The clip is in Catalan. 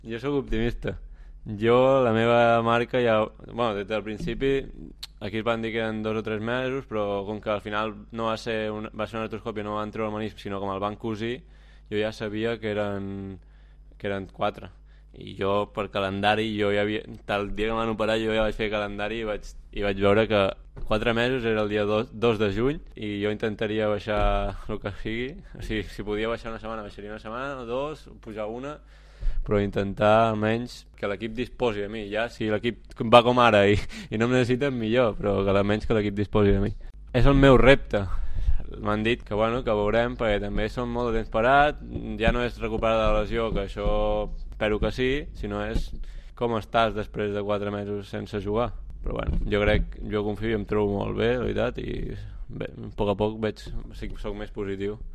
Jo sóc optimista. Jo, la meva marca ja... Bueno, des del principi, aquí es van dir que eren 2 o 3 mesos, però com que al final no va ser una artroscòpia, no van treure el menisc, sinó com el van cosir, jo ja sabia que eren 4. I jo, per calendari, jo ja havia... Tal dia que em van operar, jo ja vaig fer calendari i vaig veure que 4 mesos era el dia 2 de juny i jo intentaria baixar el que sigui. O sigui, si podia baixar una setmana, baixaria una setmana o dos, pujar una, però intentar almenys que l'equip disposi de mi. Ja, si l'equip va com ara i no em necessiten, millor, però que almenys que l'equip disposi de mi. És el meu repte. M'han dit que, bueno, que veurem, perquè també som molt de temps parat, ja no és recuperar de la lesió, que això espero que sí, sinó és com estàs després de 4 mesos sense jugar. Però bueno, jo confio i em trobo molt bé, la veritat, i bé, a poc veig, sí que soc més positiu.